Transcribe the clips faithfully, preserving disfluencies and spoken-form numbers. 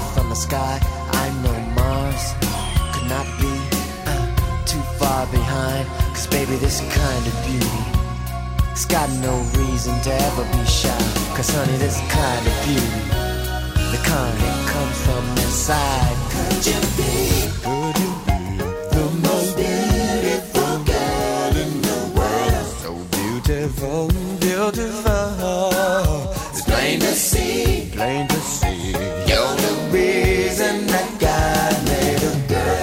from the sky. I know Mars could not be uh, too far behind. Cause baby, this kind of beauty, it's got no reason to ever be shy. Cause honey, this kind of beauty, the kind that comes from inside. Could you be, could you be the most beautiful girl in the world? So beautiful, beautiful. It's plain to see, plain to see. You're the reason that God made a girl.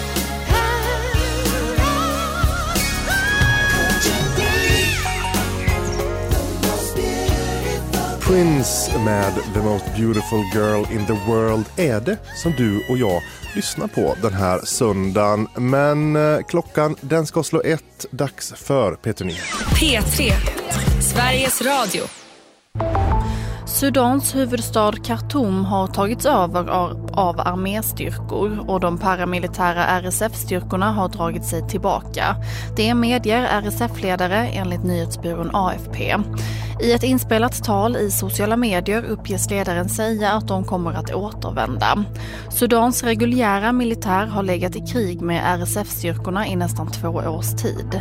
Prince med The Most Beautiful Girl in the World är det som du och jag lyssnar på den här söndagen. Men eh, klockan den ska slå ett, dags för P tre Nyheter. P tre, Sveriges Radio. Sudans huvudstad Khartoum har tagits över av arméstyrkor och de paramilitära R S F-styrkorna har dragit sig tillbaka. Det medger R S F-ledare enligt nyhetsbyrån A F P. I ett inspelat tal i sociala medier uppges ledaren säga att de kommer att återvända. Sudans reguljära militär har legat i krig med R S F-styrkorna i nästan två års tid.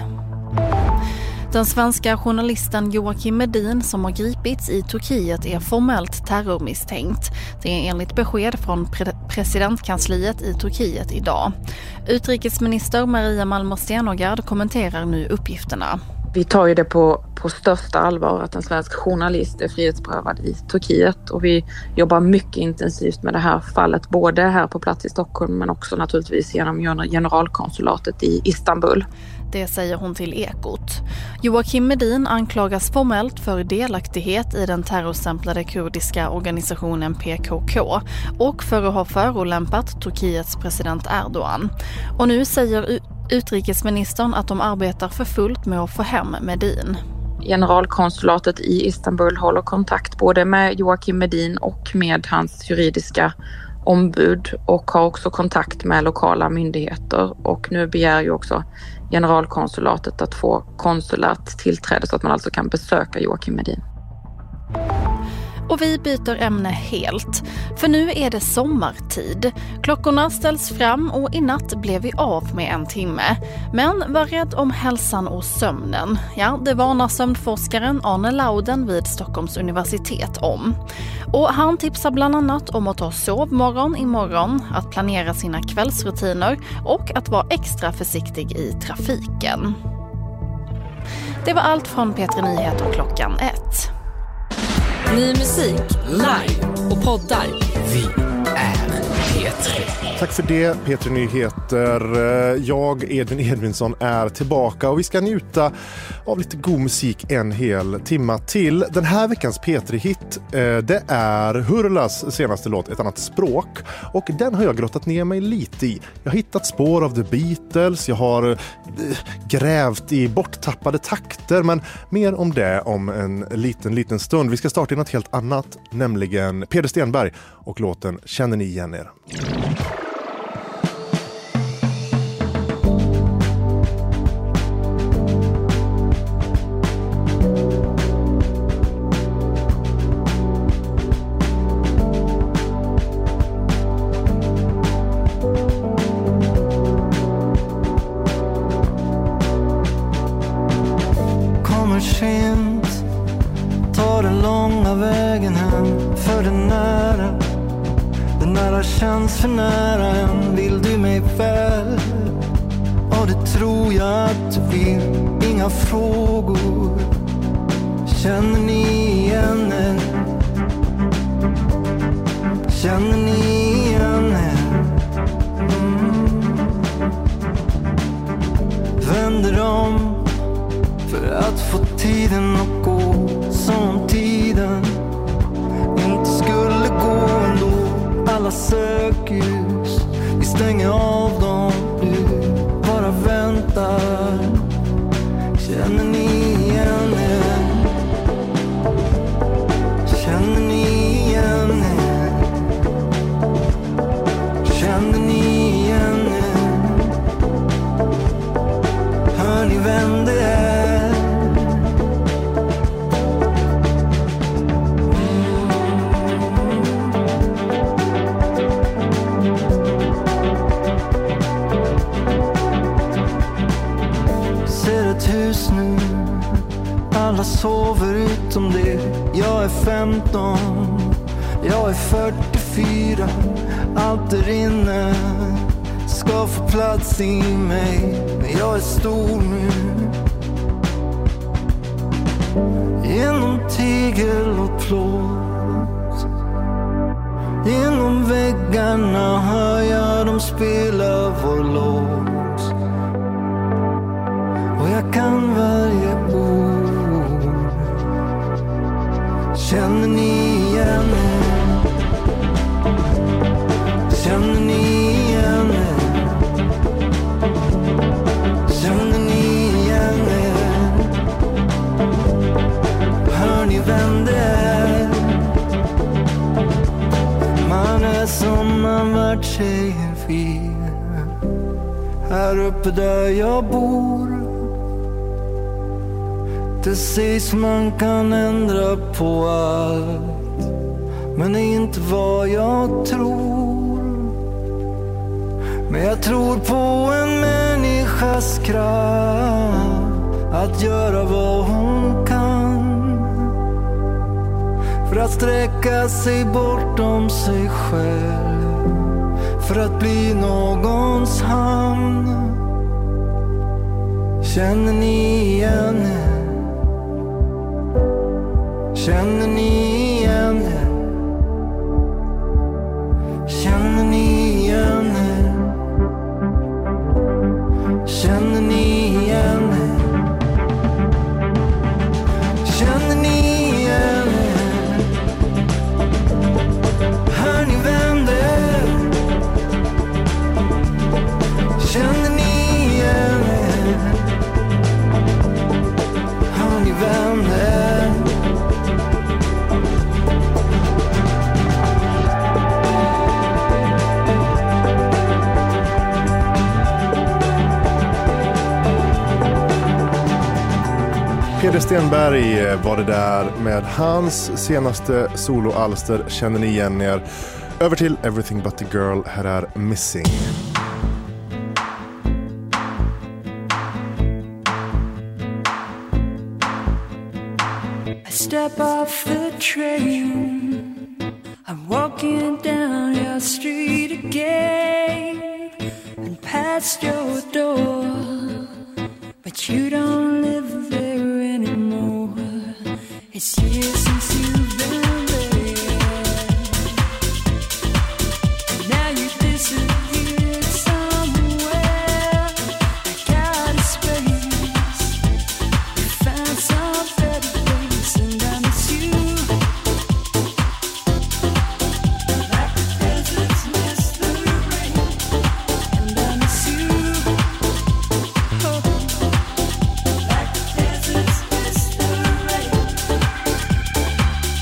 Den svenska journalisten Joakim Medin som har gripits i Turkiet är formellt terrormisstänkt. Det är enligt besked från pre- presidentkansliet i Turkiet idag. Utrikesminister Maria Malmer Stenergard kommenterar nu uppgifterna. Vi tar ju det på, på största allvar att en svensk journalist är frihetsberövad i Turkiet, och vi jobbar mycket intensivt med det här fallet både här på plats i Stockholm men också naturligtvis genom generalkonsulatet i Istanbul. Det säger hon till Ekot. Joakim Medin anklagas formellt för delaktighet i den terrorstämplade kurdiska organisationen P K K och för att ha förolämpat Turkiets president Erdogan. Och nu säger utrikesministern att de arbetar för fullt med att få hem Medin. Generalkonsulatet i Istanbul håller kontakt både med Joakim Medin och med hans juridiska ombud och har också kontakt med lokala myndigheter, och nu begär ju också generalkonsulatet att få konsulärt tillträde så att man alltså kan besöka Joakim Medin. Och vi byter ämne helt, för nu är det sommartid. Klockorna ställs fram och i natt blev vi av med en timme. Men var rädd om hälsan och sömnen. Ja, det varnar sömnforskaren Arne Lauden vid Stockholms universitet om. Och han tipsar bland annat om att ta sovmorgon imorgon, att planera sina kvällsrutiner och att vara extra försiktig i trafiken. Det var allt från P tre Nyheter klockan ett. Ny musik, live och poddar. Vi är P tre. Tack för det, P tre Nyheter. Jag, Edvin Edvinsson, är tillbaka och vi ska njuta av lite god musik en hel timma till. Den här veckans P tre-hit, det är Hurlas senaste låt, Ett annat språk. Och den har jag grottat ner mig lite i. Jag har hittat spår av The Beatles, jag har grävt i borttappade takter, men mer om det om en liten, liten stund. Vi ska starta i något helt annat, nämligen Peder Stenberg och låten Känner ni igen er? Kommer sent, tar den långa vägen hem, för den nära, den nära känns för nära än. Vill du mig väl? Ja, det tror jag att du vill. Inga frågor. Känner ni igen er? Känner ni igen er? Mm. Vänder om för att få tiden att gå, som tiden inte skulle gå ändå. Alla sökljus, vi stänger av dem nu, bara väntar. Känner ni igen er? Känner ni igen er? Känner ni igen er? Hör ni vem det är? sover utom det. Jag är femton, jag är fyrtiofyra. Allt där inne ska få plats i mig. Men jag är stor nu. Genom tegel och plåt, genom väggarna hör jag dem spela vår låt. Och jag kan varje ord. Känner ni igen er? Känner ni igen er? Känner ni igen er? Hör ni vem det är? Man är som man vart säger fel. Här uppe där jag bor, det sägs man kan ändra på allt, men det är inte vad jag tror. Men jag tror på en människas kraft att göra vad hon kan, för att sträcka sig bortom sig själv, för att bli någons hamn. Känner ni igen er? Känner ni igen er? Känner ni igen er? Känner ni igen er? Känner ni igen er? Hör ni vem det är? Känner ni igen er? Hör ni vem det är? Peder Stenberg var det där med hans senaste soloalster Känner ni igen er? Över till Everything But The Girl, här är Missing. I step off the train, I'm walking down your street again and past your door, but you don't live there anymore. It's years since you've been there, and now you disappeared somewhere. I got a space, you found some better place, and I miss you like the deserts miss the rain, and I miss you. Oh. Like the deserts miss the rain.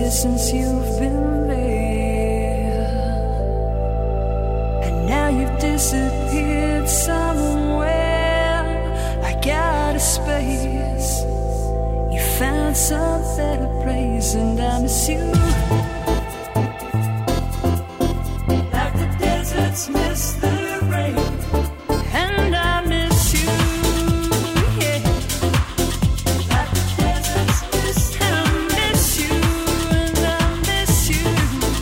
years since you've been there, and now you've disappeared somewhere. I got a space, you found some better place, and I miss you like the deserts miss the rain. And I miss you, yeah, like the deserts miss the rain. I miss you, and I miss you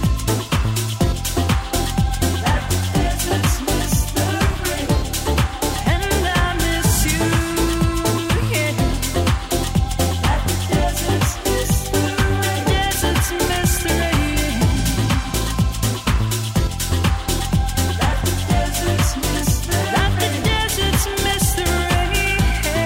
like the deserts miss the rain. And I miss you, yeah, like the deserts miss the rain. Deserts miss the rain. Like the deserts miss the rain. Like the deserts miss the rain.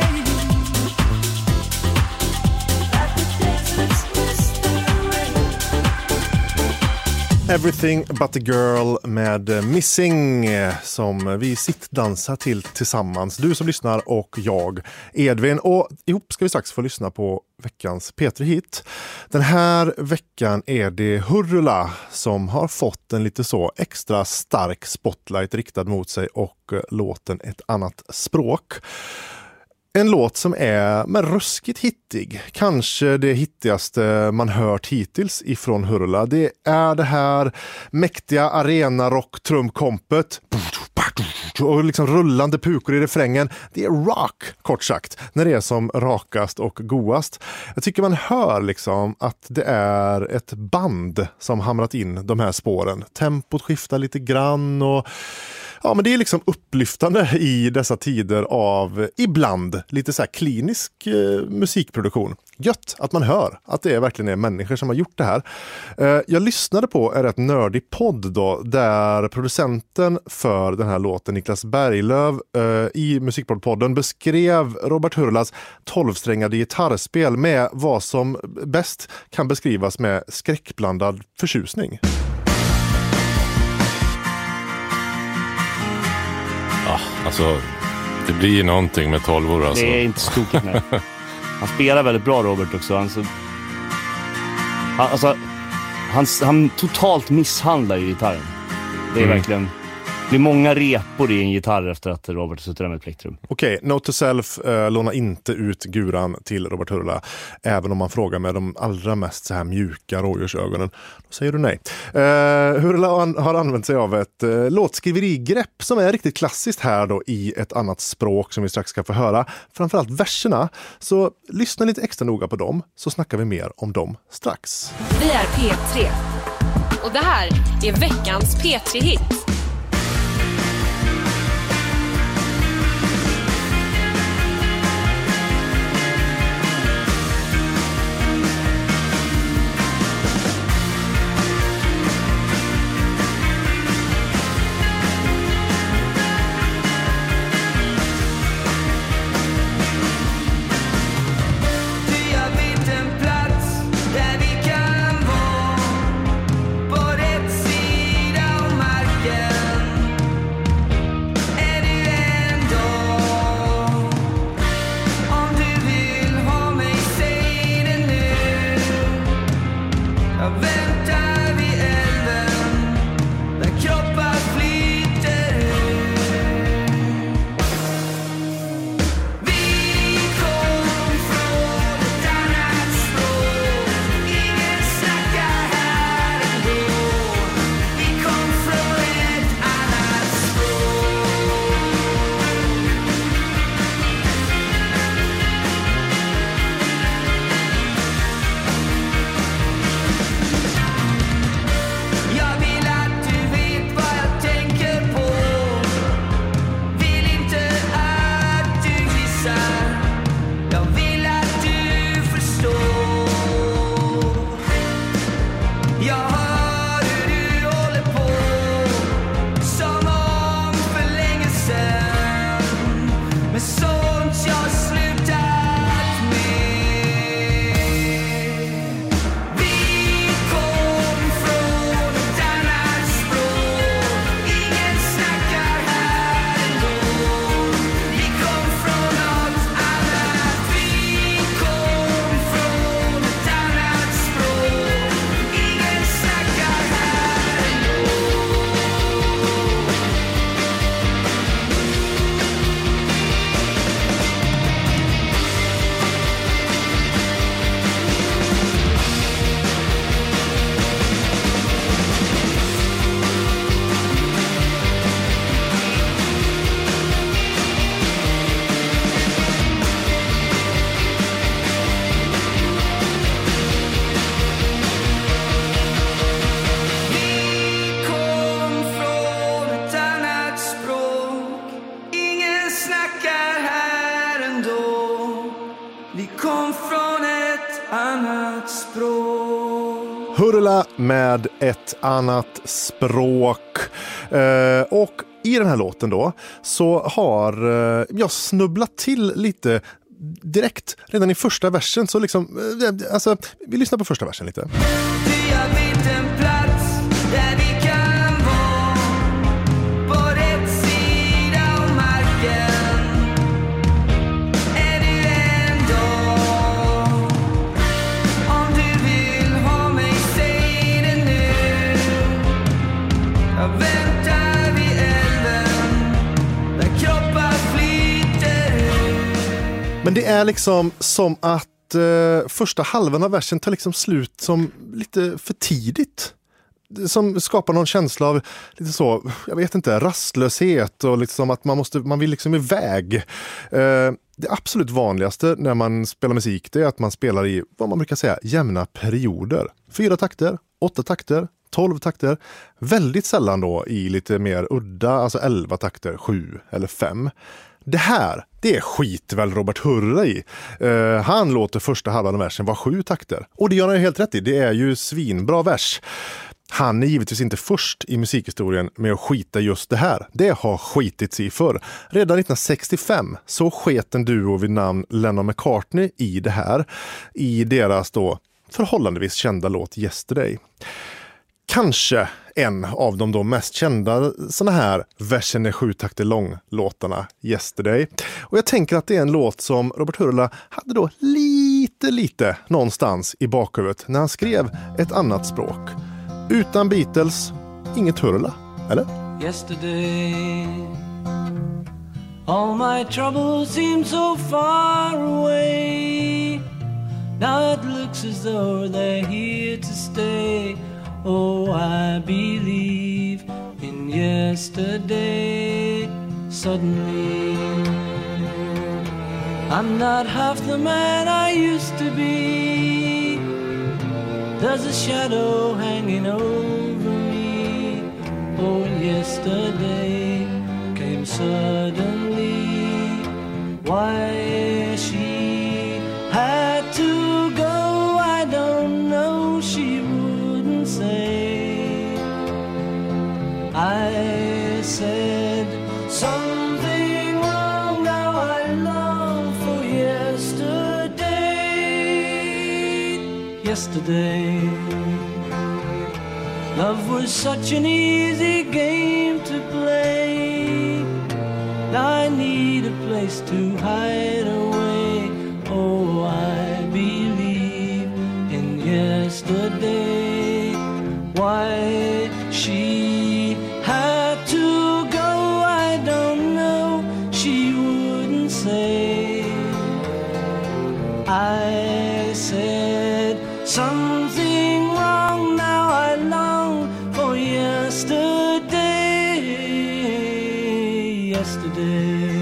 Like the deserts miss the rain. Everything but a girl med Missing som vi sittdansar till tillsammans. Du som lyssnar och jag, Edvin. Och ihop ska vi strax få lyssna på veckans P tre Hit. Den här veckan är det Hurula som har fått en lite så extra stark spotlight riktad mot sig och låten Ett annat språk. En låt som är med ruskigt hittig. Kanske det hittigaste man hört hittills ifrån Hurula. Det är det här mäktiga arena-rock-trumkompet. Och liksom rullande pukor i refrängen. Det är rock, kort sagt, när det är som rakast och godast. Jag tycker man hör liksom att det är ett band som hamrat in de här spåren. Tempot skiftar lite grann och ja, men det är liksom upplyftande i dessa tider av ibland lite så här klinisk eh, musikproduktion. Gött att man hör att det verkligen är människor som har gjort det här. Eh, jag lyssnade på en rätt nördig podd då, där producenten för den här låten, Niklas Berglöf, eh, i Musikpoddpodden beskrev Robert Hurulas tolvsträngade gitarrspel med vad som bäst kan beskrivas med skräckblandad förtjusning. Ja, alltså det blir någonting med tolvor alltså. Det är inte stokigt, nej. Han spelar väldigt bra, Robert, också. Han, så, han, alltså, han, han totalt misshandlar ju gitarren. Det är mm. verkligen... Det är många repor i en gitarr efter att Robert suttit där med ett plektrum. Okej, okay, Note to Self eh, lånar inte ut guran till Robert Hurula. Även om man frågar med de allra mest så här mjuka rådjursögonen. Då säger du nej. Eh, Hurula har använt sig av ett eh, låtskriverigrepp som är riktigt klassiskt här då i ett annat språk som vi strax ska få höra. Framförallt verserna. Så lyssna lite extra noga på dem, så snackar vi mer om dem strax. Vi är P tre. Och det här är veckans P tre Hit. Hurla med ett annat språk. Eh, och i den här låten då så har eh, jag snubblat till lite direkt redan i första versen. Så liksom, eh, alltså, vi lyssnar på första versen lite. Vi har vitt en plats där vi kan vara på rätt sida av marken. Är du ändå, om du vill ha mig, säg det nu. Jag väntar vid elden där kroppar flyter ut. Men det är liksom som att Uh, första halvan av versen tar liksom slut som lite för tidigt. Som skapar någon känsla av lite så, jag vet inte, rastlöshet och liksom att man måste, man vill liksom iväg. Uh, det absolut vanligaste när man spelar musik, det är att man spelar i vad man brukar säga jämna perioder. Fyra takter, åtta takter, tolv takter. Väldigt sällan då i lite mer udda, alltså elva takter, sju eller fem. Det här, det är skit väl Robert Hurra i. Uh, han låter första halvan av versen vara sju takter. Och det gör han ju helt rätt i. Det är ju svinbra vers. Han är givetvis inte först i musikhistorien med att skita just det här. Det har skitits i förr. Redan nittonhundrasextiofem så sket en duo vid namn Lennon McCartney i det här. I deras då förhållandevis kända låt Yesterday. Kanske en av de då mest kända såna här versen är sju takter lång låtarna Yesterday. Och jag tänker att det är en låt som Robert Hurla hade då lite, lite någonstans i bakhuvudet när han skrev ett annat språk. Utan Beatles, inget Hurla, eller? Yesterday, all my troubles seem so far away. Now it looks as though they're here to stay. Oh, I believe in yesterday. Suddenly, I'm not half the man I used to be. There's a shadow hanging over me. Oh, yesterday came suddenly. Why she had to go, I don't know. She wouldn't say. I said something wrong, now I long for yesterday. Yesterday, love was such an easy game to play. Now I need a place to hide away. Oh, I believe in yesterday. Why she had to go, I don't know. She wouldn't say. I said something wrong, now I long for yesterday. Yesterday,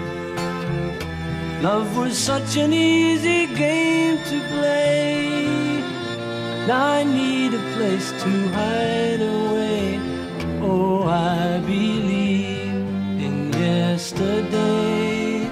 love was such an easy game to play. Now I need a place to hide away. Oh, I believe in yesterday.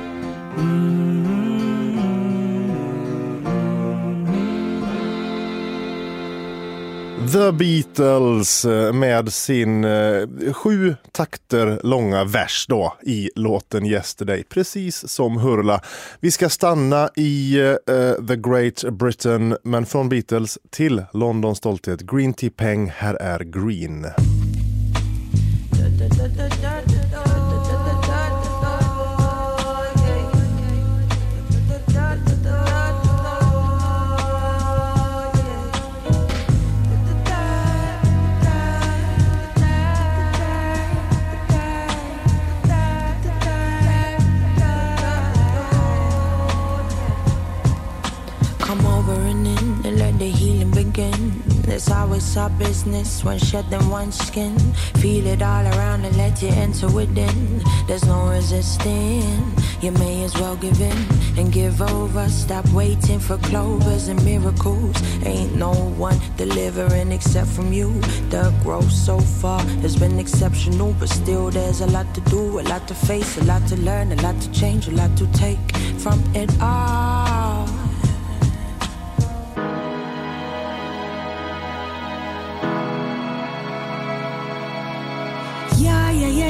The Beatles med sin eh, sju takter långa vers då i låten Yesterday, precis som Hurla. Vi ska stanna i eh, The Great Britain, men från Beatles till Londons stolthet. Green Tea Peng, här är Green. It's always our business when shedding one skin. Feel it all around and let you enter within. There's no resisting. You may as well give in and give over. Stop waiting for clovers and miracles. Ain't no one delivering except from you. The growth so far has been exceptional, but still there's a lot to do, a lot to face, a lot to learn, a lot to change, a lot to take from it all.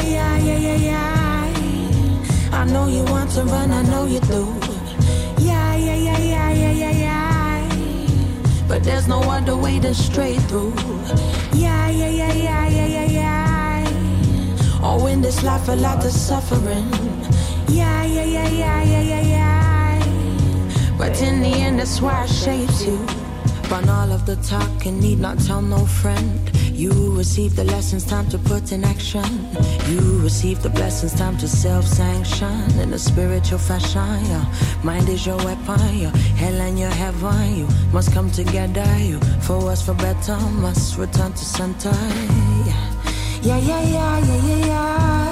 yeah, yeah, yeah, yeah. I know you want to run, I know you do. Yeah, yeah, yeah, yeah, yeah, yeah, yeah. But there's no other way to stray through. Yeah, yeah, yeah, yeah, yeah, yeah, yeah. Oh, in this life a lot of suffering. Yeah, yeah, yeah, yeah, yeah, yeah, yeah. But in the end that's why it shapes you. Run all of the talk and need not tell no friend. You receive the lessons, time to put in action. You receive the blessings, time to self-sanction. In a spiritual fashion, your mind is your weapon. Your hell and your heaven, you must come together. You, for us for better, must return to center. Yeah, yeah, yeah, yeah, yeah, yeah.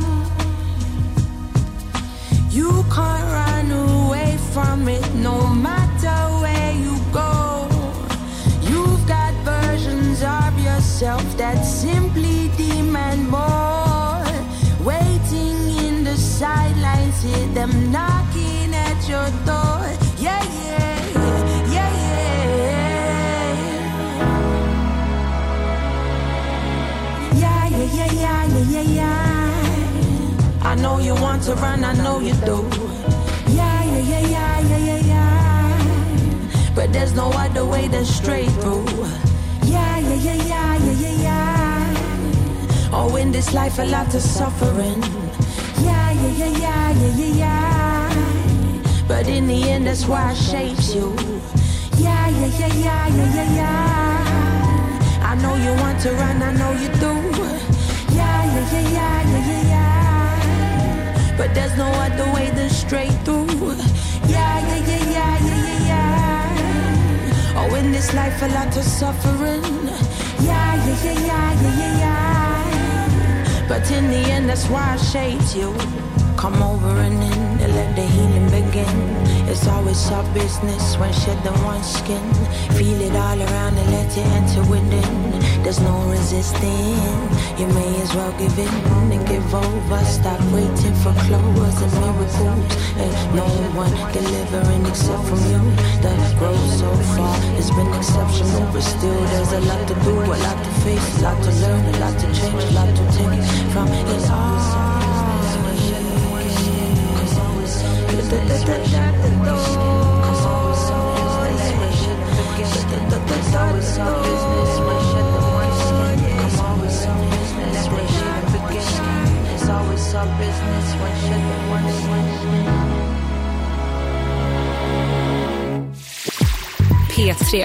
You can't run away from it, no matter where you go. You've got versions of yourself that simply demand more. Waiting in the sidelines, hear them knocking at your door. Yeah, yeah, yeah, yeah. Yeah, yeah, yeah, yeah, yeah, yeah, yeah. I know you want to run, I know you do. Yeah, yeah, yeah, yeah, yeah, yeah, yeah. But there's no other way than straight through. Yeah, yeah, yeah, yeah, yeah, yeah, yeah. Oh, in this life a lot of suffering. Yeah, yeah, yeah, yeah, yeah, yeah, yeah. But in the end that's why it shapes you. Yeah, yeah, yeah, yeah, yeah, yeah, yeah. I know you want to run, I know you do. Yeah, yeah, yeah, yeah, yeah, yeah, yeah. But there's no other way than straight through. Yeah, yeah, yeah, yeah, yeah, yeah, yeah. Oh, in this life a lot of suffering. Yeah, yeah, yeah, yeah, yeah, yeah, yeah. But in the end that's why it shapes you. Come over and in and let the healing begin. It's always our business when shedding one skin. Feel it all around and let it enter within. There's no resisting. You may as well give in and give over. Stop waiting for clovers and miracles. Ain't no one delivering except from you. The growth so far has been exceptional, but still there's a lot to do, a lot to face, a lot to learn, a lot to change, a lot to take from it all. P tre.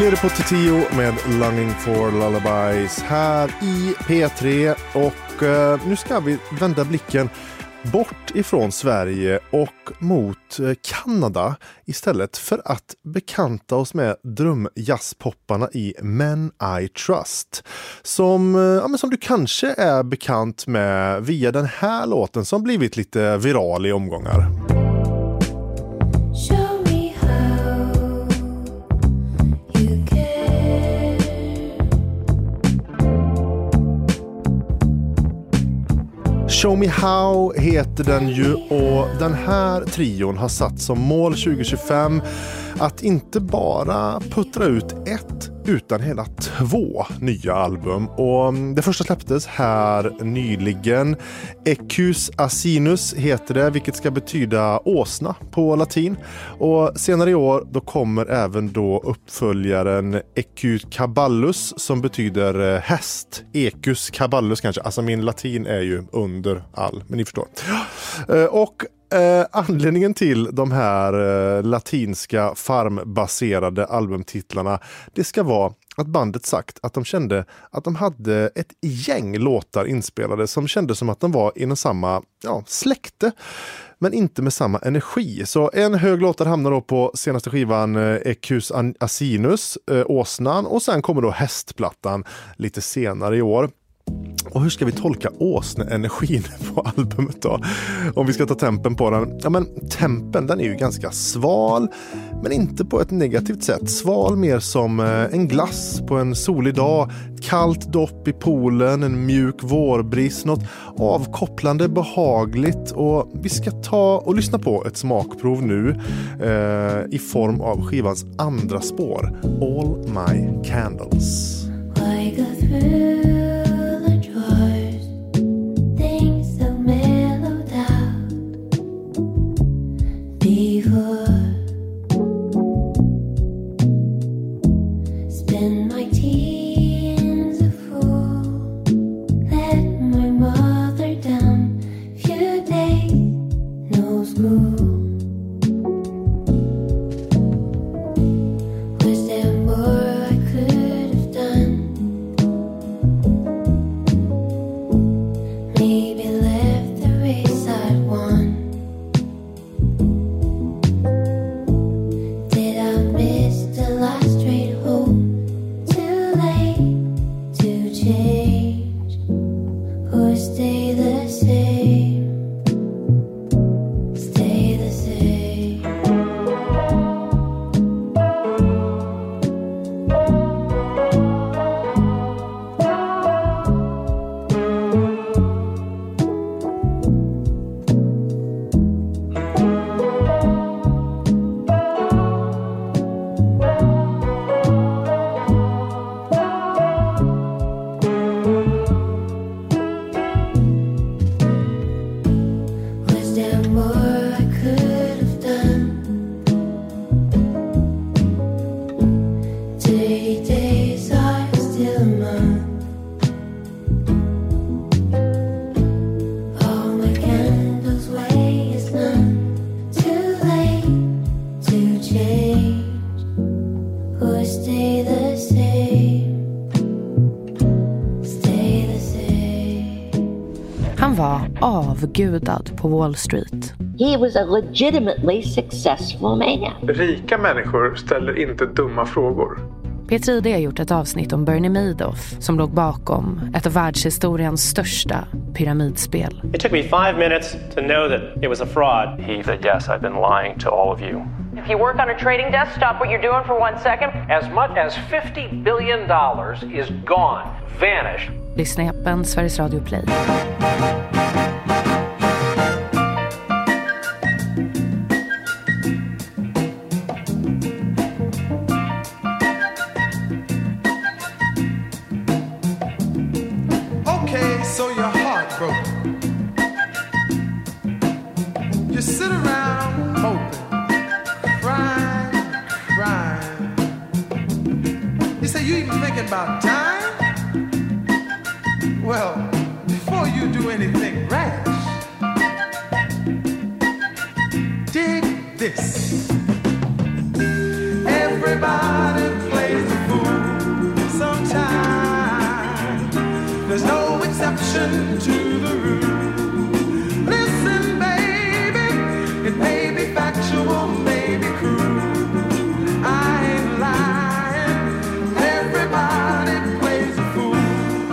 Clear på Tio med Longing for Lullabies här i P tre. Och eh, nu ska vi vända blicken bort ifrån Sverige och mot Kanada istället för att bekanta oss med drömjazzpopparna i Men I Trust. Som, ja, men som du kanske är bekant med via den här låten som blivit lite viral i omgångar. Show Me How heter den ju, och den här trion har satt som mål tjugo tjugofem att inte bara puttra ut ett utan hela två nya album. Och det första släpptes här nyligen. Equus Asinus heter det, vilket ska betyda åsna på latin. Och senare i år då kommer även då uppföljaren Equus Caballus som betyder häst. Equus Caballus kanske, alltså min latin är ju under all, men ni förstår. Och Eh, anledningen till de här eh, latinska farmbaserade albumtitlarna, det ska vara att bandet sagt att de kände att de hade ett gäng låtar inspelade som kände som att de var inom samma ja, släkte, men inte med samma energi. Så en hög låtar hamnar då på senaste skivan eh, Equus Asinus, eh, åsnan, och sen kommer då hästplattan lite senare i år. Och hur ska vi tolka åsne-energin på albumet då? Om vi ska ta tempen på den. Ja, men tempen, den är ju ganska sval, men inte på ett negativt sätt. Sval mer som en glass på en solig dag, kallt dopp i poolen, en mjuk vårbris, något avkopplande, behagligt. Och vi ska ta och lyssna på ett smakprov nu eh, i form av skivans andra spår, All My Candles. I go through avgudad på Wall Street. He was a legitimately successful man. Rika människor ställer inte dumma frågor. P tre I D har gjort ett avsnitt om Bernie Madoff som låg bakom ett av världshistoriens största pyramidspel. It took me five minutes to know that it was a fraud. He said, yes, I've been lying to all of you. If you work on a trading desk, stop what you're doing for one second. As much as fifty billion dollars is gone, vanished. Lyssna i appen Sveriges Radio Play. About time? Well, before you do anything rash, dig this. Everybody plays the exception to the rule. Listen, baby, it may be factual, may be cruel. I ain't lying. Everybody plays a fool.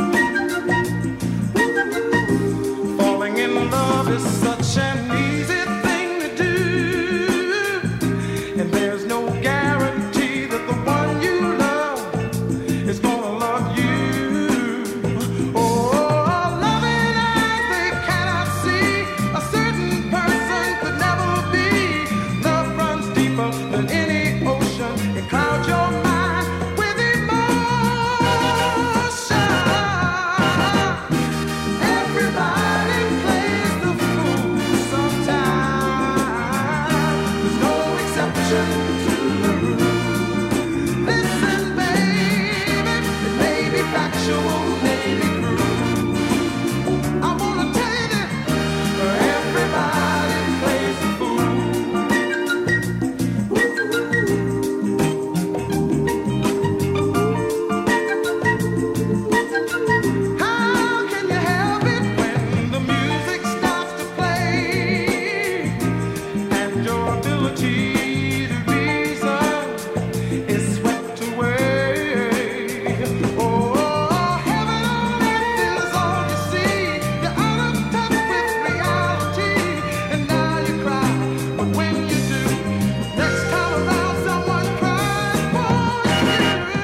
Falling in love is such an easy thing to do, and there's no guarantee that the one you love is gonna love you. Oh, loving eyes, they cannot see. A certain person could never be. Love runs deeper than any ocean. It clouds your mind with emotion. Everybody plays the fool sometimes. There's no exception to the rule. Listen, baby, it may be factual, may be cruel. I wanna tell you that everybody plays the fool. How can you help it when the music starts to play and your ability to reason is swept away? Oh, heaven on earth is all you see. You're out of touch with reality, and now you cry. But when you do, next time around, someone cries for you.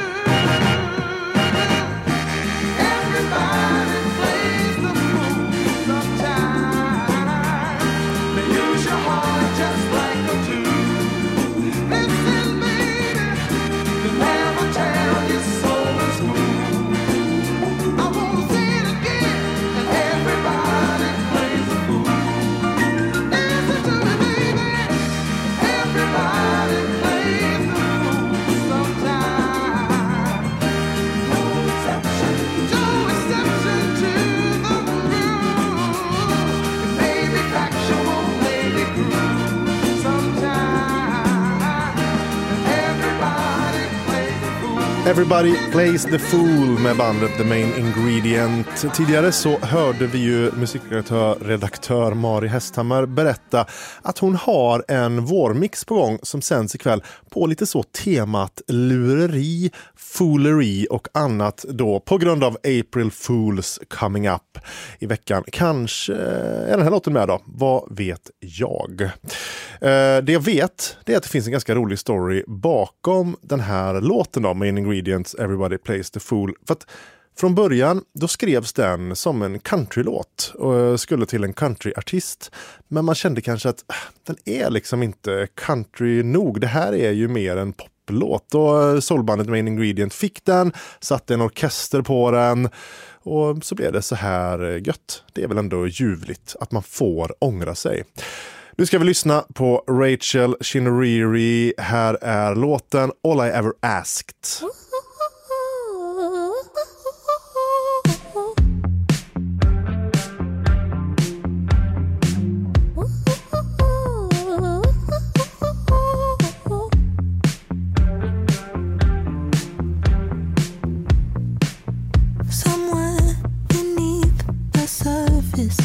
Everybody plays the fool sometimes. They use your heart just like a tool. Listen, baby, you never tell your soul is cool. I wanna say it again, and everybody plays the fool. Listen to me, baby, everybody plays the fool sometimes. No exception, no exception to the rule. It may be factual, may be cruel sometimes. Everybody plays the fool. Everybody Plays the Fool med bandet The Main Ingredient. Tidigare så hörde vi ju musikredaktör redaktör Mari Hästhammar berätta att hon har en vårmix på gång som sänds ikväll på lite så temat lureri, foolery och annat då på grund av April Fools coming up i veckan. Kanske är den här låten med då, vad vet jag? Eh, det jag vet det är att det finns en ganska rolig story bakom den här låten då, Main Ingredients Everybody Plays the Fool. För att från början då skrevs den som en countrylåt och skulle till en countryartist. Men man kände kanske att äh, den är liksom inte country nog. Det här är ju mer en poplåt. Och soulbandet Main Ingredient fick den, satte en orkester på den. Och så blev det så här gött. Det är väl ändå ljuvligt att man får ångra sig. Nu ska vi lyssna på Rachel Shinoriri. Här är låten All I Ever Asked. Somewhere beneath the surface,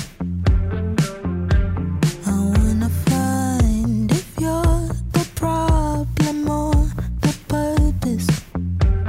I wanna find if you're the problem or the purpose.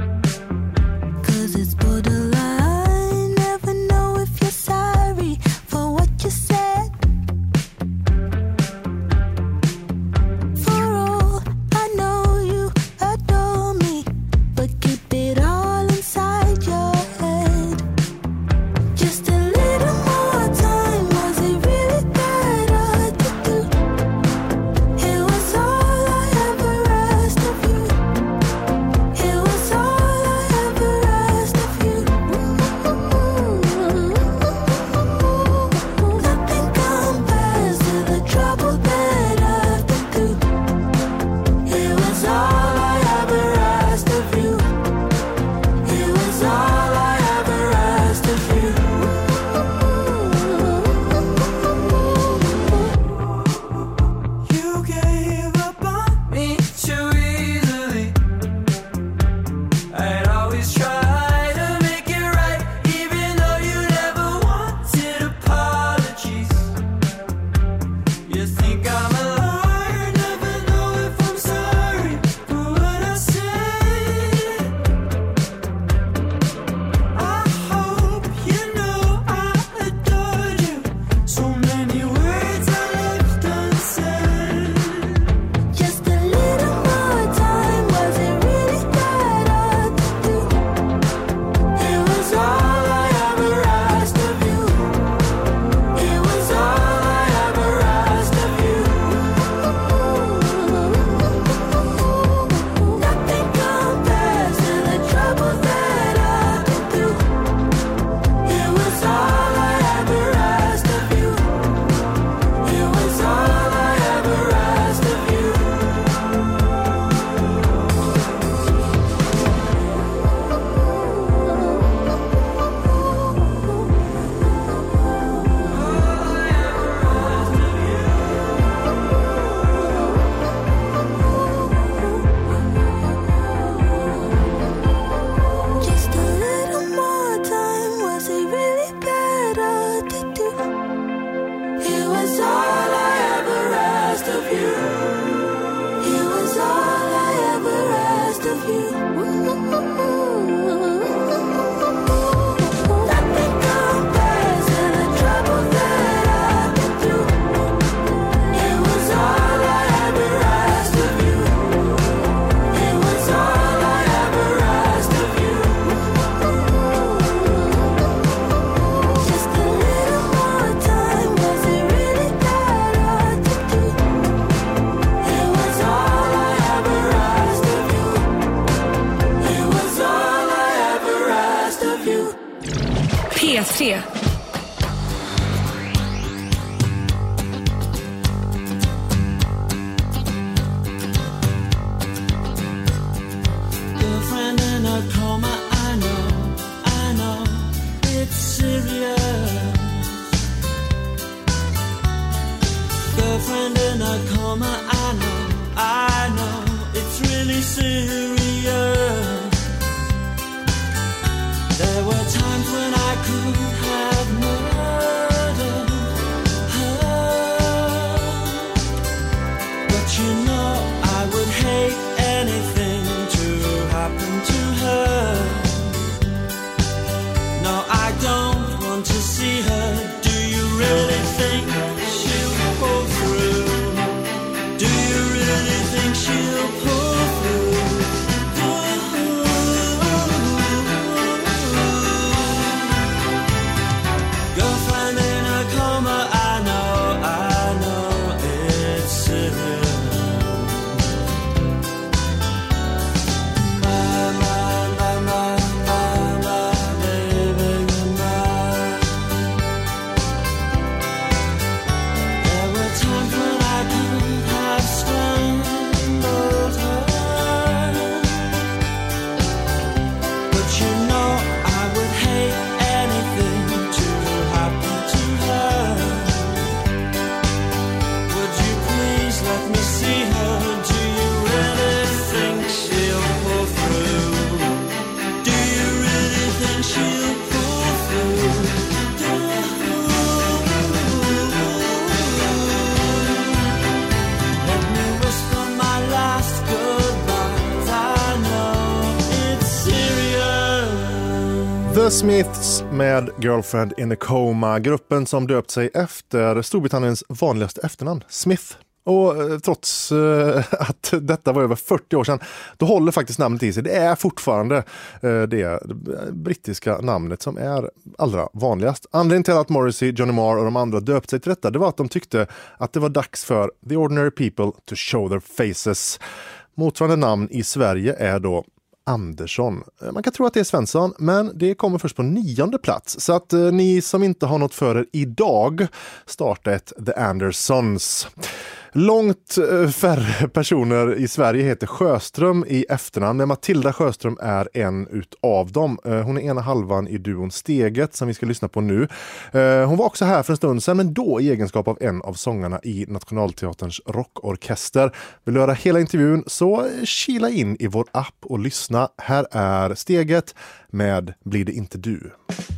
tre. Girlfriend in a coma, I know, I know, it's serious. Girlfriend in a coma, I know, I know, it's really serious. There were times when I could have murdered her, but you know I would hate anything to happen to her. No, I don't want to see her. Do you really think she'll pull through? Do you really think she'll pull through? Girlfriend in a coma, I know, I know it's serious. My, my, my, my, my, my baby goodbye. There were times when I could have strangled her, but you know I would hate anything to happen to her. Would you please let me see her? Do you really think she'll pull through? Do you really think she'll pull through? Let me whisper my last goodbyes. I know it's serious. The Smiths med Girlfriend in a Coma, gruppen som döpt sig efter Storbritanniens vanligaste efternamn, Smith. Och eh, trots eh, att detta var över fyrtio år sedan, då håller faktiskt namnet i sig. Det är fortfarande eh, det brittiska namnet som är allra vanligast. Anledningen till att Morrissey, Johnny Marr och de andra döpt sig till detta, det var att de tyckte att det var dags för the ordinary people to show their faces. Motsvarande namn i Sverige är då Andersson. Man kan tro att det är Svensson, men det kommer först på nionde plats. Så att eh, ni som inte har något för er idag, starta ett The Andersons. Långt eh, färre personer i Sverige heter Sjöström i efternamn, men Matilda Sjöström är en utav dem. Eh, hon är ena halvan i duon Steget som vi ska lyssna på nu. Eh, hon var också här för en stund sedan, men då i egenskap av en av sångarna i Nationalteaterns rockorkester. Vill du höra hela intervjun så kila in i vår app och lyssna. Här är Steget med Blir det inte du.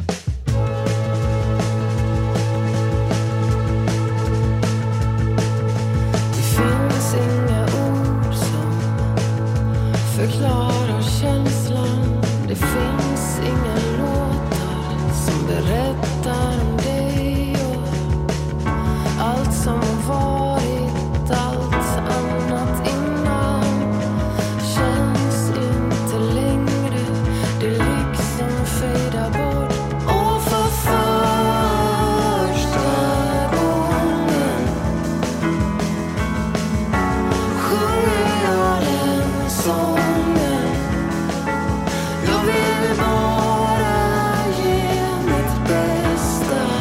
Förklarar känslan. Det finns inga låtar som berättar om dig och allt som har varit, allt annat innan känns inte längre. Det liksom fejdar bort. Och för första gången sjunger jag den sång. Jag vill bara ge mitt bästa.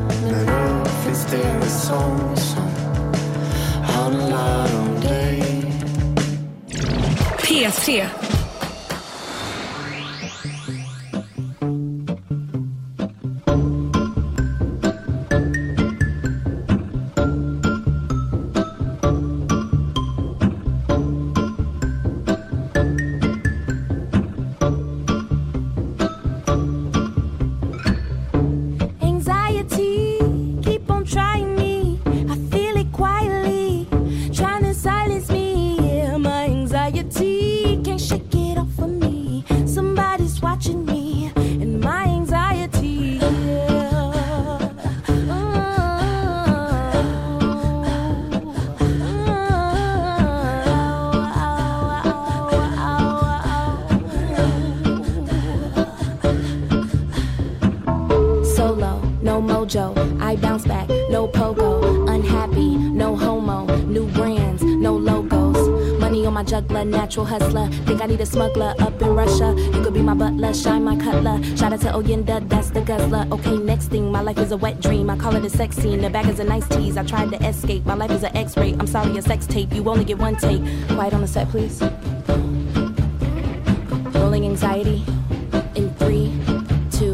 Men nu finns det en sång som handlar om dig. P tre. I bounce back, no pogo, unhappy, no homo, new brands, no logos, money on my juggler, natural hustler, think I need a smuggler up in Russia, you could be my butler, shine my cutler, shout out to Oyenda, that's the guzzler, okay next thing, my life is a wet dream, I call it a sex scene, the bag is a nice tease, I tried to escape, my life is an x-ray, I'm sorry a sex tape, you only get one take, quiet on the set please, rolling anxiety, in three, two,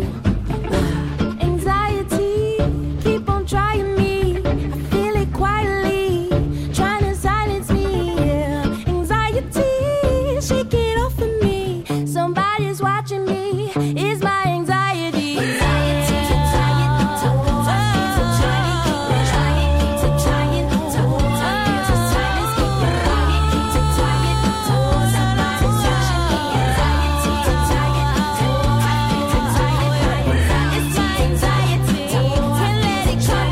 trying me, I feel it quietly, trying to silence me, yeah. Anxiety, shake it off of me, somebody's watching me, it's my anxiety. Anxiety, anxiety, so trying, keep trying, keep trying, so trying, so silence, keep it quiet, keep trying, so somebody's watching me, anxiety, anxiety, so I feel anxiety, it's my anxiety, can't let it try.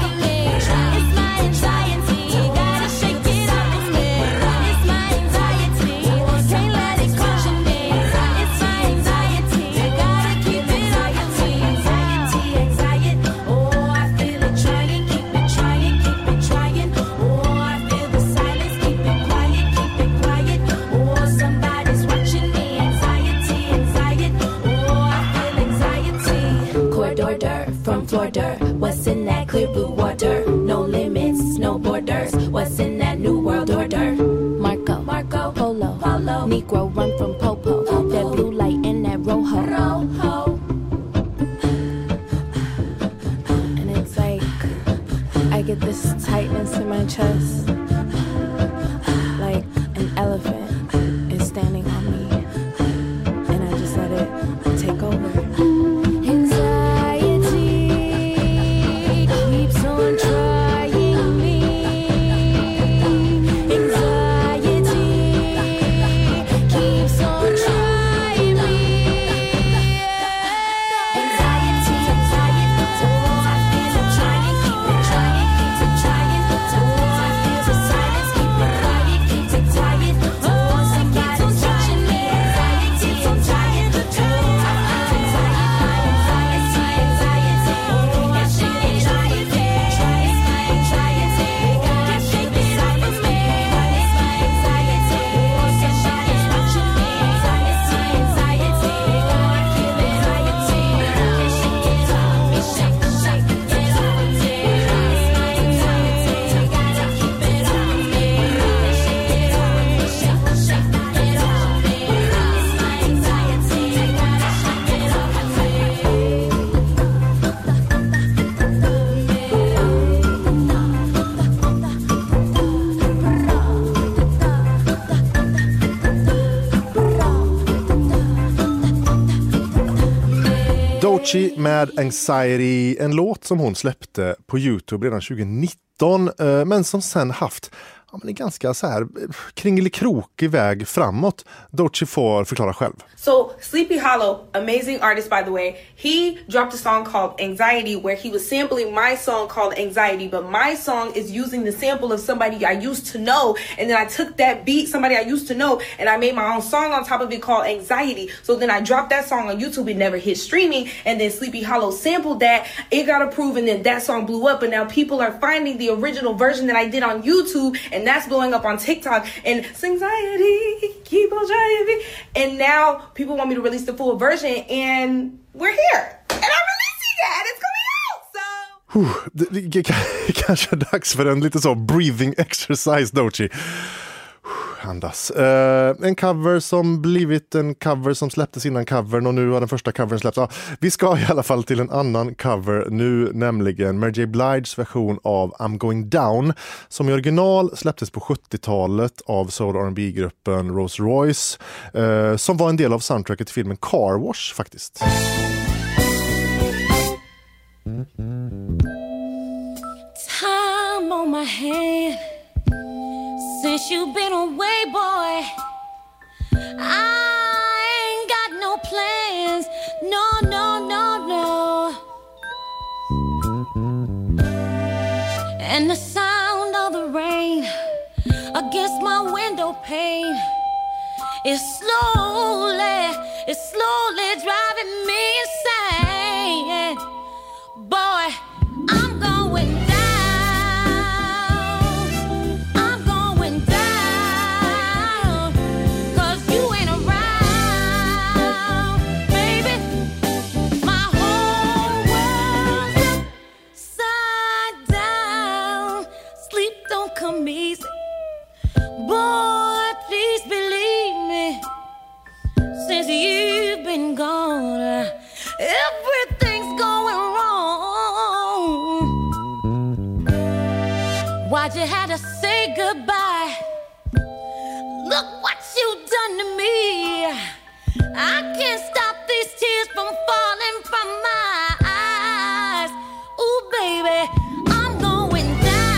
From Florida, what's in that clear blue water? No limits, no borders. What's in that new world order? Marco, Marco, Polo, Polo, Negro run from Popo. Popo. That blue light and that rojo. Rojo. And it's like I get this tightness in my chest, like an elephant is standing on me, and I just let it take over. Doechii med Anxiety, en låt som hon släppte på YouTube redan tjugonitton, men som sen haft ja, men en ganska så här kringelikrokig väg framåt. Doechii får förklara själv. So Sleepy Hollow, amazing artist by the way, he dropped a song called Anxiety where he was sampling my song called Anxiety, but my song is using the sample of somebody I used to know, and then I took that beat, somebody I used to know, and I made my own song on top of it called Anxiety. So then I dropped that song on YouTube, it never hit streaming, and then Sleepy Hollow sampled that, it got approved, and then that song blew up, and now people are finding the original version that I did on YouTube, and that's blowing up on TikTok, and it's anxiety, keep on trying, and now people want me to release the full version, and we're here, and I'm releasing it, and it's coming out, so... Uh, det, det, det kanske är dags för en lite så breathing exercise, Doechii. Uh, andas. Uh, en cover som blivit en cover som släpptes innan covern och nu har den första covern släppts. Ja, vi ska i alla fall till en annan cover nu, nämligen Mary J. Bliges version av I'm Going Down som i original släpptes på sjuttiotalet av soul R and B-gruppen Rolls Royce uh, som var en del av soundtracket till filmen Car Wash faktiskt. Time on my hand since you've been away, boy. I ain't got no plans, no, no, no, no. And the sound of the rain against my window pane is slowly, it's slowly driving me insane. Boy, I'm going down. Boy, please believe me. Since you've been gone, everything's going wrong. Why'd you have to say goodbye? Look what you've done to me. I can't stop these tears from falling from my eyes. Ooh, baby, I'm going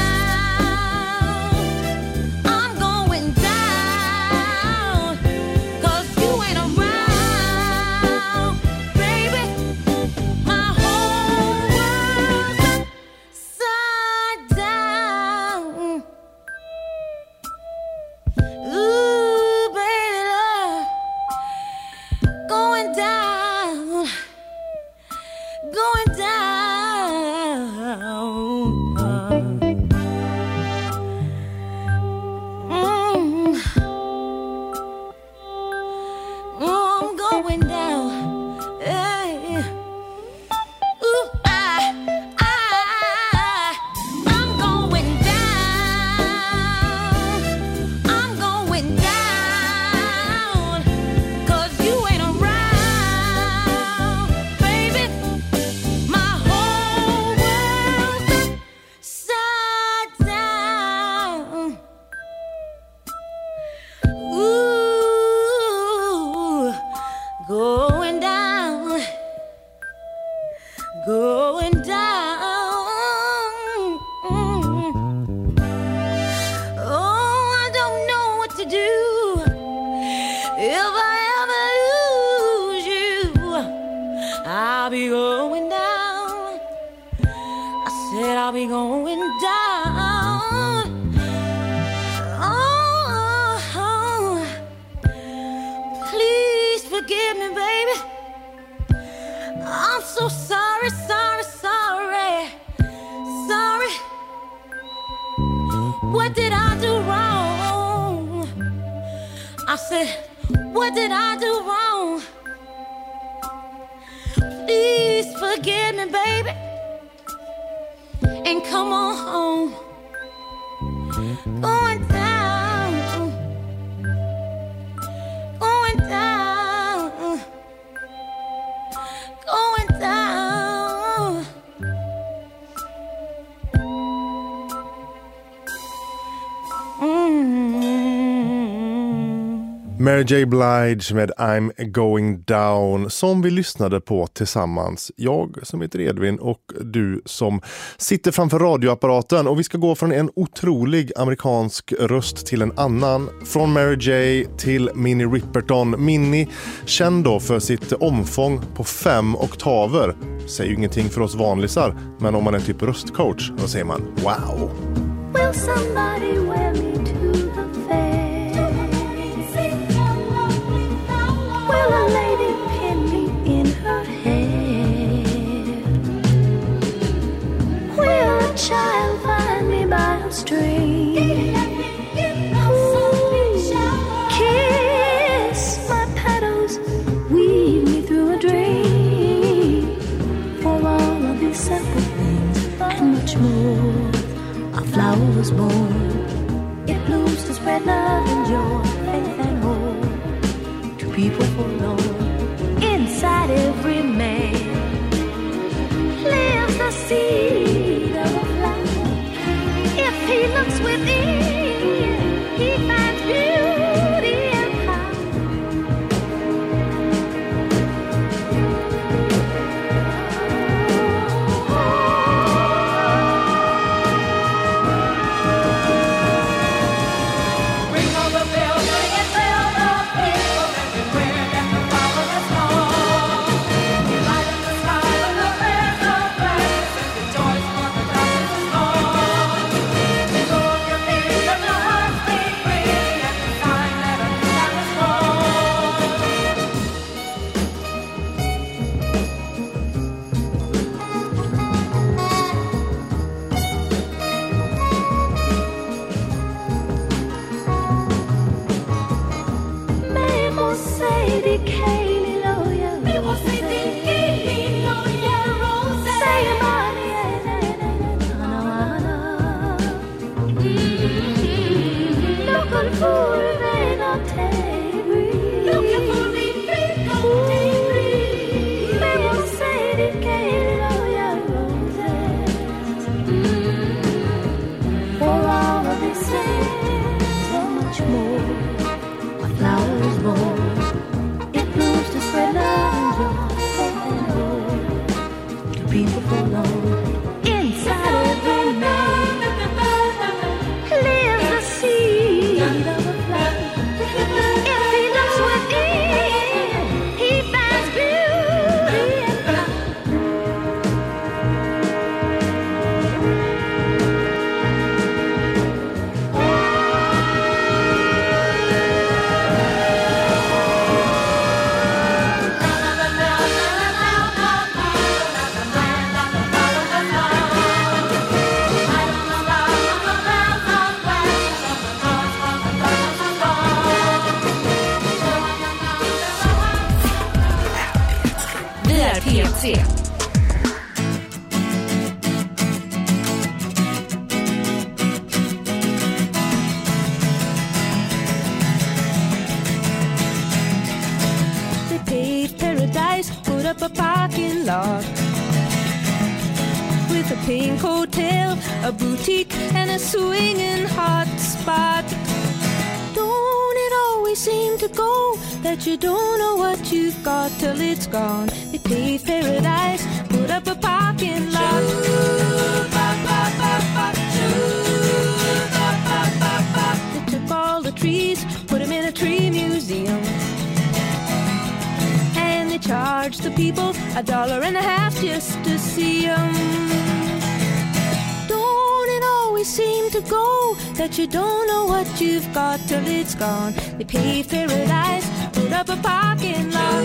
Mary J. Blige med I'm Going Down som vi lyssnade på tillsammans. Jag som heter Edvin och du som sitter framför radioapparaten. Och vi ska gå från en otrolig amerikansk röst till en annan. Från Mary J. till Minnie Riperton. Minnie, känd då för sitt omfång på fem oktaver. Säger ju ingenting för oss vanlisar, men om man är typ röstcoach, då säger man wow. Will somebody wear me to the fair? Will a lady pin me in her hair? Will a child find me by a string? Ooh, kiss my petals, weave me through a dream. For all of these simple things I much more. A flower was born. It blooms to spread love and joy, faith and hope to people forlorn. Inside every man lives the seed of a flower. If he looks within, he finds beauty and power. Ring all the bells, ring and tell the people everywhere that the flower has come. Light up the sky with the prayers of gladness and rejoice for the darkness is gone. Throw up your feet and your hearts be free at the sign that a new life is born. Men må säga det Kaeli Loja. Men må säga det Kaeli Loja Rose. Säger man looking for a rain on Taybri. Looking for a rain on Taybri. Men må säga det Kaeli Loja Rose. For all of this and so much more. A flower is born. It blooms to spread love and joy, faith and hope to people forlorn. Inside every man lives the seed of a flower. If he looks within, he finds beauty and power. Vi är P tre. They paved paradise, put up a parking lot with a pink hotel, a boutique, and a swinging hot spot. Don't it always seem to go that you don't know what you've got till it's gone? They paved paradise, put up a parking lot. They took all the trees, put them in a tree museum. And they charged the people a dollar and a half just to see them. Don't it always seem to go that you don't know what you've got till it's gone? They paved paradise, put up a parking lot.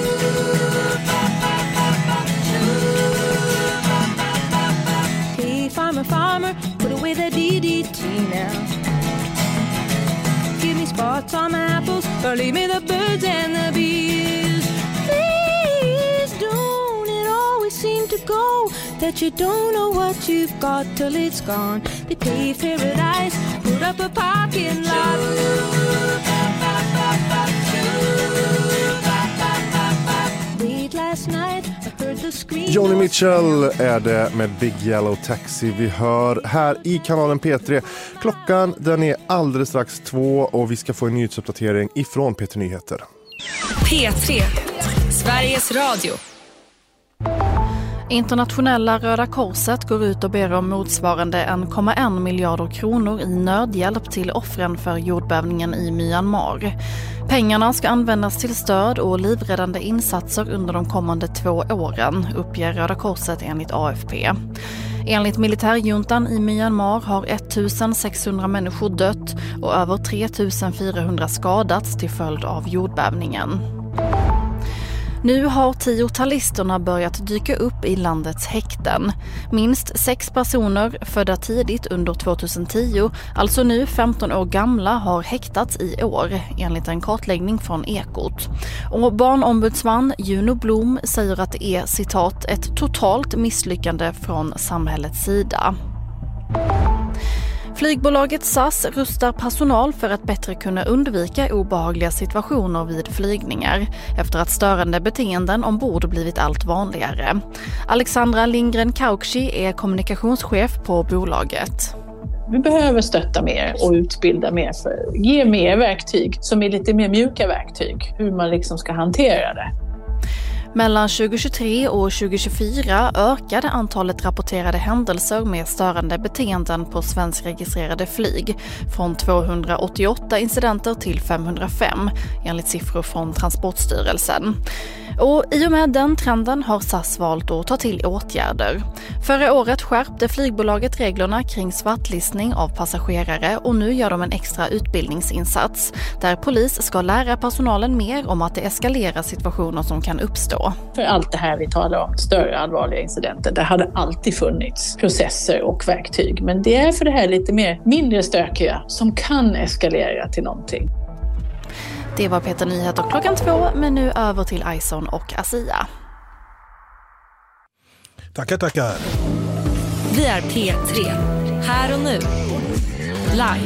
Hey, farmer, farmer, put away the D D T now. Give me spots on my apples, or leave me the birds and the bees. Please don't it always seem to go that you don't know what you've got till it's gone? They paved paradise, put up a parking lot. Late last night I heard the scream. Joni Mitchell är det med Big Yellow Taxi vi hör här i kanalen P tre. Klockan den är alldeles strax två och vi ska få en nyhetsuppdatering ifrån P tre Nyheter. P tre, Sveriges Radio. Internationella Röda Korset går ut och ber om motsvarande en komma en miljarder kronor i nödhjälp till offren för jordbävningen i Myanmar. Pengarna ska användas till stöd och livräddande insatser under de kommande två åren, uppger Röda Korset enligt A F P. Enligt militärjuntan i Myanmar har ettusensexhundra människor dött och över tre tusen fyrahundra skadats till följd av jordbävningen. Nu har tiotalisterna börjat dyka upp i landets häkten. Minst sex personer födda tidigt under tjugohundratio, alltså nu femton år gamla, har häktats i år, enligt en kartläggning från Ekot. Och barnombudsman Juno Blom säger att det är, citat, ett totalt misslyckande från samhällets sida. Flygbolaget S A S rustar personal för att bättre kunna undvika obehagliga situationer vid flygningar efter att störande beteenden ombord blivit allt vanligare. Alexandra Lindgren-Kaukshi är kommunikationschef på bolaget. Vi behöver stötta mer och utbilda mer, för ge mer verktyg som är lite mer mjuka verktyg, hur man liksom ska hantera det. Mellan tjugohundratjugotre och tjugohundratjugofyra ökade antalet rapporterade händelser med störande beteenden på svenskregistrerade flyg från tvåhundraåttioåtta incidenter till femhundrafem enligt siffror från Transportstyrelsen. Och i och med den trenden har S A S valt att ta till åtgärder. Förra året skärpte flygbolaget reglerna kring svartlistning av passagerare och nu gör de en extra utbildningsinsats där polis ska lära personalen mer om att det eskalerar situationer som kan uppstå. För allt det här vi talar om, större allvarliga incidenter, det hade alltid funnits processer och verktyg. Men det är för det här lite mer mindre stökiga som kan eskalera till någonting. Det var Peter Nyheter klockan två, men nu över till Ison och Asia. Tackar, tackar. Vi är P tre. Här och nu. Live.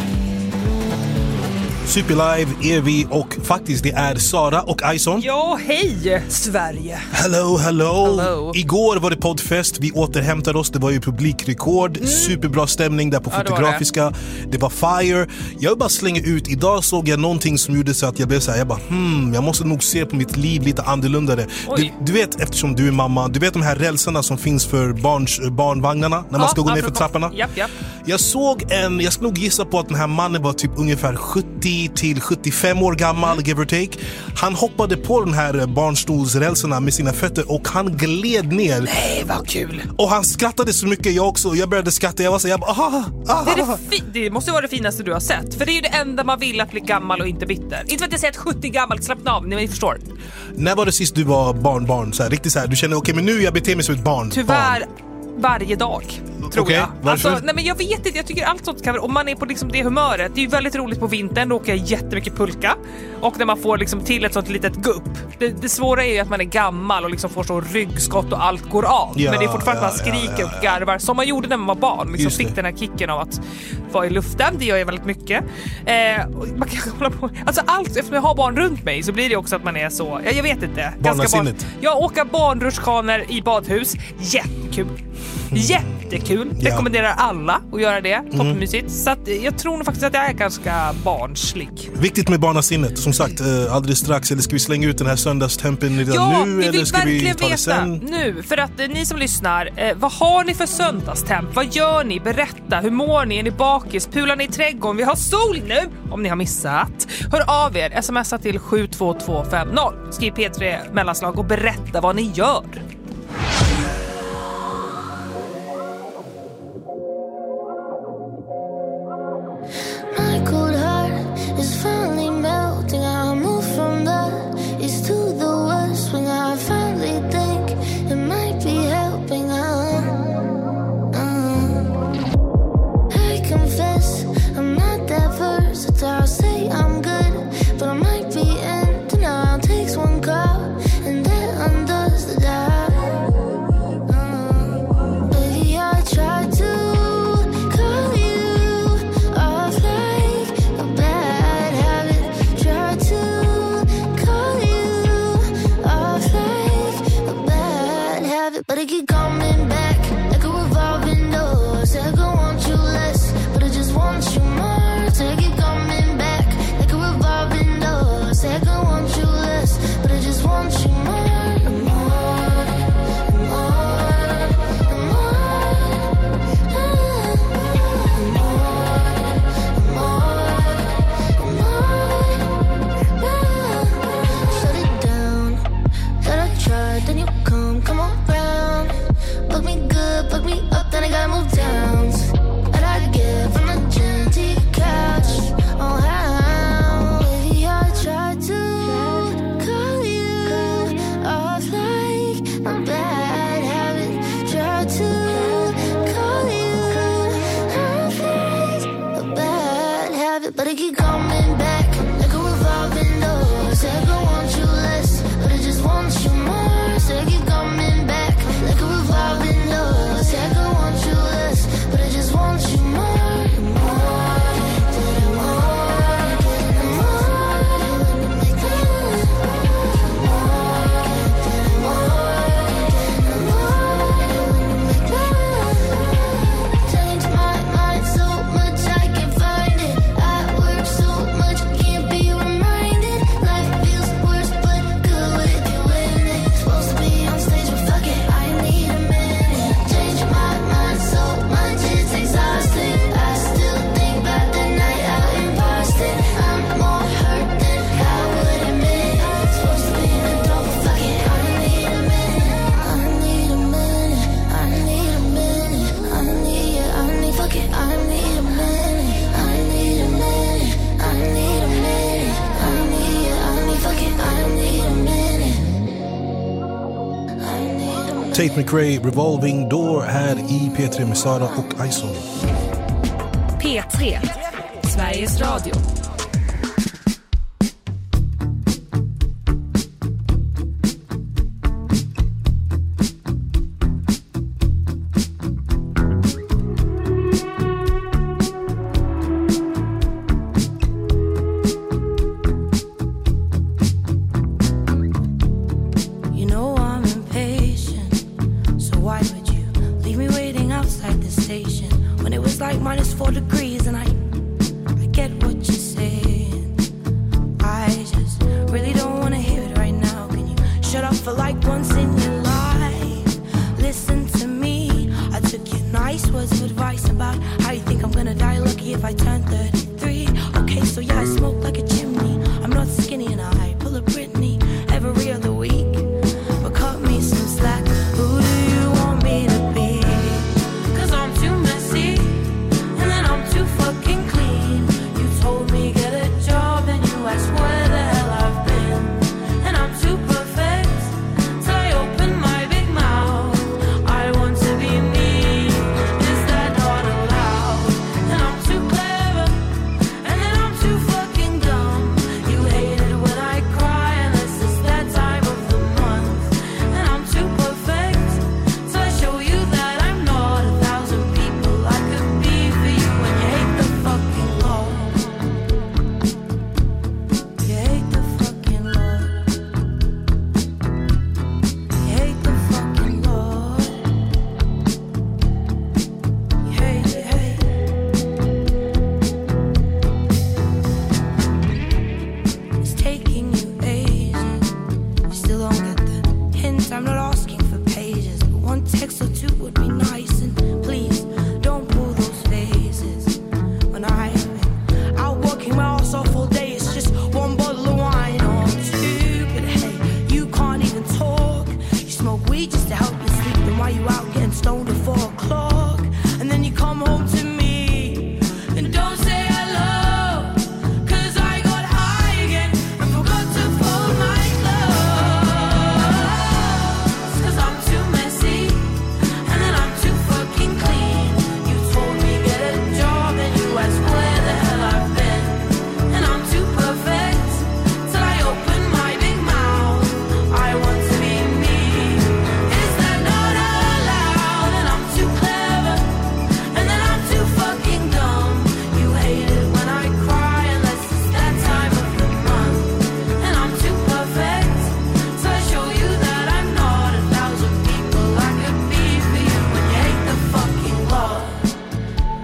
Superlive är vi och faktiskt det är Sara och Ison. Ja, hej Sverige. Hello, hello, hello. Igår var det poddfest, vi återhämtade oss, det var ju publikrekord, mm. superbra stämning där på ja, Fotografiska, det var, det. det var fire. Jag vill bara slänga ut, idag såg jag någonting som gjorde så att jag blev så här, jag bara hmm, jag måste nog se på mitt liv lite annorlunda. Du, du vet, eftersom du är mamma, du vet de här rälsarna som finns för barns, barnvagnarna när ja, man ska gå ner för trapporna. Japp, japp. Jag såg en, jag skulle nog gissa på att den här mannen var typ ungefär sjuttio till sjuttiofem år gammal, give or take. Han hoppade på den här barnstolsrälsarna med sina fötter och han gled ner. Nej, vad kul. Och han skrattade så mycket, jag också. Jag började skratta, jag var så jag bara, aha, aha. Det, är det, fi- det måste vara det finaste du har sett. För det är ju det enda man vill, att bli gammal och inte bitter. Inte för att jag säger att sjuttio gammalt, slappna av, ni förstår. När var det sist du var barn, barn? Så här, riktigt så här, du känner, okej, okay, men nu jag beter mig som ett barn. Tyvärr. Barn. Varje dag, tror okay, jag. Varför? Alltså, nej men jag vet inte, jag tycker allt sånt kan, om man är på liksom det humöret. Det är ju väldigt roligt på vintern, då åker jag jättemycket pulka. Och när man får liksom till ett sånt litet gupp. Det, det svåra är ju att man är gammal och liksom får så ryggskott och allt går av. Ja, men det är fortfarande ja, att man skriker ja, ja, ja. och garvar. Som man gjorde när man var barn. Liksom fick den här kicken av att vara i luften. Det gör jag väldigt mycket. Eh, man kan hålla på. Alltså allt, eftersom jag har barn runt mig så blir det också att man är så, jag, jag vet inte. Ganska barn. Jag åker barnrutschkanor i badhus. Jättekul. Jättekul. Ja. Rekommenderar alla att göra det. Toppmysigt. Så att jag tror nog faktiskt att jag är ganska barnslig. Viktigt med barnasinnet. Som sagt, eh, alldeles strax. Eller ska vi slänga ut den här söndagstempen redan ja, nu? Ja, eller ska vi ta det sen? Nu. För att eh, ni som lyssnar, eh, vad har ni för söndagstemp? Vad gör ni? Berätta. Hur mår ni? Är ni bakis? Pular ni i trädgården? Vi har sol nu. Om ni har missat. Hör av er. Smsa till sju två två fem noll. Skriv P tre mellanslag och berätta vad ni gör. But it keep coming back like a revolving door. Say I don't want you less, but I just want you more. Say it keep coming back like a revolving door. Say I don't want you less, but I just want you more. And more, and more, and more, and more, and more. Shut it down. Thought I tried, then you come, come on. Fuck me good, fuck me up, then I gotta move down. And I get from the gym to your couch. Oh, how? Baby, I tried to call you off like a bad habit. Tried to call you off like a bad habit. But I keep coming back like a revolving door. Say I don't want you less, but I just want you more. Say I keep coming back like a revolving door. Say I don't want you less, but I just want you more, more. Tate McRae, Revolving Door här i P tre med Sara och Ison. P tre, Sveriges Radio. Advice was advice about how you think I'm gonna die lucky if I turn thirty.